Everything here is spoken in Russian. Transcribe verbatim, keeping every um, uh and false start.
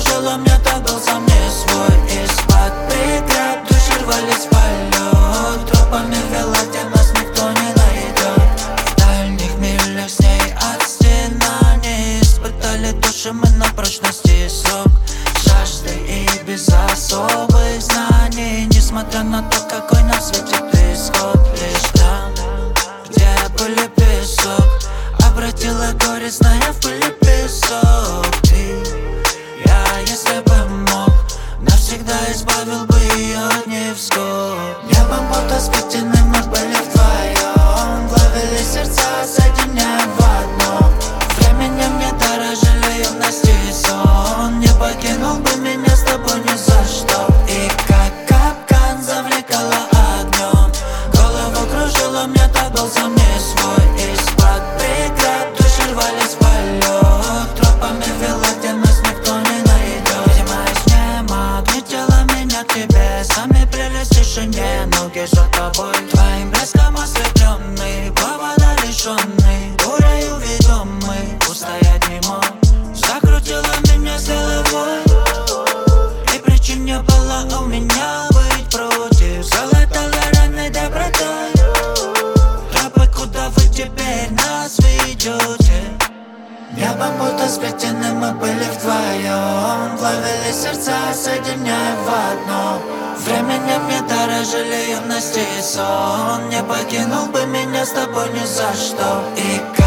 кружила, мне так был сам не свой. Из-под преград души рвались в полет, тропами вела, где нас никто не найдет. В дальних милях с ней от стена не испытали души мы на прочности срок. Жажды и без особых знаний, несмотря на то, какой нам светит исход. Лишь там, где были песок, обратила горестная в пыль и песок. Ты, я, если бы мог, навсегда избавил бы ее от невзгод. Небом будто сплетены мы были вдвоем, плавили сердца, соединяя в одно. Временем не дорожили юность и сон, не покинул бы меня с тобой ни за что. И как капкан завлекала огнем, голову кружила, мне так был сам не свой. Из-под преград души рвались в полет, тропами вела, где нас никто не найдет. Видимо, из неба отметила меня к тебе, сами прелесть в тишине, ноги за тобой. Твоим блеском осветленный, повода лишенный, бурею ведомый, устоять не мог. Закрутила меня с головой, и причин не было у меня быть против. Залатала раны добротой, тропы, куда вы теперь нас ведете. Небом будто сплетены мы были вдвоем, плавили сердца, соединяя в одно. Временем не дорожили юность и сон, не покинул бы меня с тобой ни за что. И